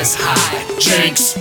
is high jinks.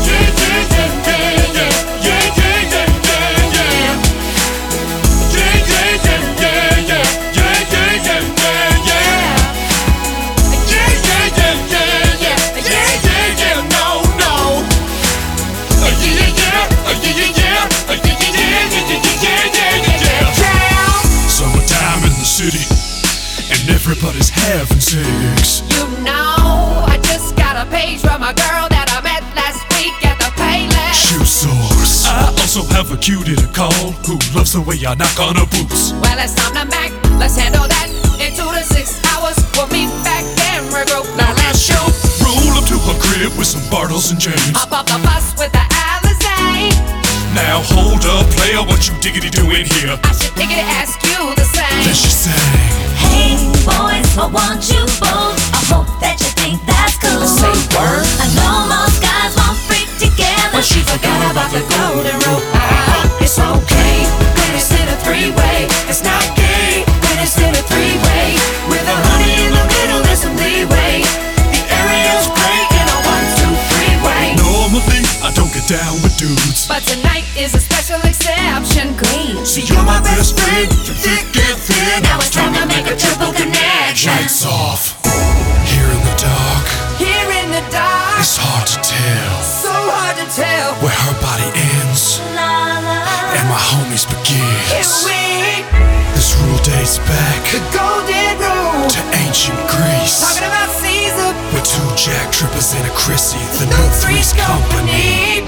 Summertime in the city, and everybody's having sex. You know, I just got a page from a girl that I met last week at the Payless Shoe source. I also have a cutie to call who loves the way I knock on her boots. Well, it's time to Mac. Let's handle that in 2 to 6 hours. We'll meet back and regroup. Now let's shoot. Roll up to her crib with some Bartles and James. Hop up the bus with the Alizé. Now hold up, player, what you diggity doing here? I should think it ask you the same. Then she sang, Hey boys, I want you both. I hope that you think that's cool. Say word. I know most guys won't freak together. But she forgot about the golden rule. It's okay when it's in a three-way. It's not gay when it's in a three-way. With a honey in the middle, there's some leeway. The area's great in a 1, 2, 3-way. normally I don't get down with dudes, But tonight is a special exception. Great. see you're my best friend, through thick and thin. Now it's time to make a triple connection. Lights off, here in the dark. Here in the dark, It's hard to tell so hard to tell. where her body ends La la. and my homies Here begins. we, This rule dates back the golden rule. to ancient Greece, Talking about Caesar, with 2 Jack Trippers and a Chrissy, the no new Three's Three's Company.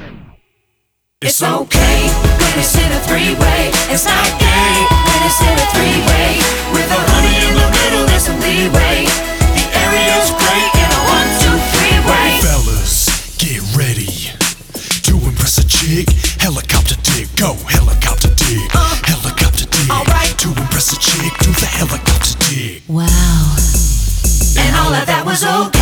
It's okay when it's in a three-way. It's not gay when it's in a three-way. With a honey in the middle, there's some leeway. The area's great in a 1, 2, 3-way. Fellas, get ready to impress a chick. Helicopter dig, go helicopter dig. Helicopter dig, Alright. to impress a chick, do the helicopter dig. Wow. And all of that was okay.